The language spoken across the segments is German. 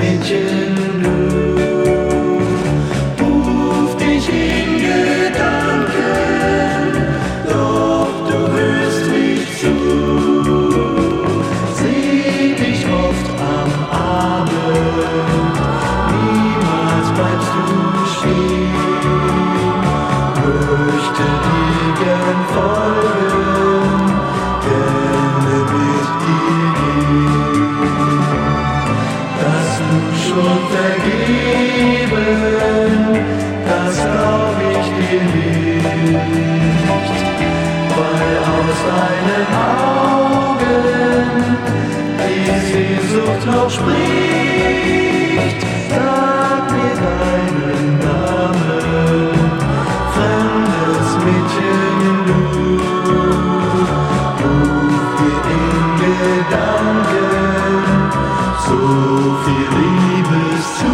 Mädchen, du. Ruf dich in Gedanken, doch du hörst nicht zu. Seh dich oft am Abend, niemals bleibst du stehen. Möchte dir gern folgen, gerne mit dir gehen. Dass du schon vergeben, das glaub ich dir nicht, weil aus deinen Augen die Sehnsucht noch spricht. Sag mir deinen Namen, fremdes Mädchen, du. Ruf dir in Gedanken so viel Liebes zu.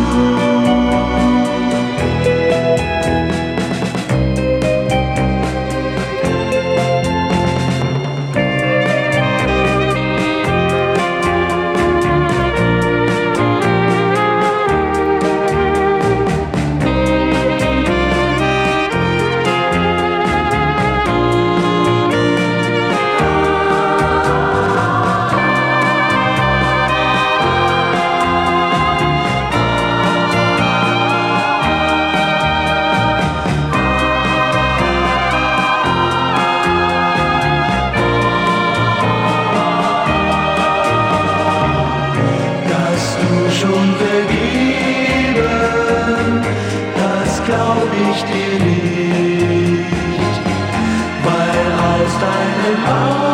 Schon vergeben, das glaub ich dir nicht, weil aus deinen Augen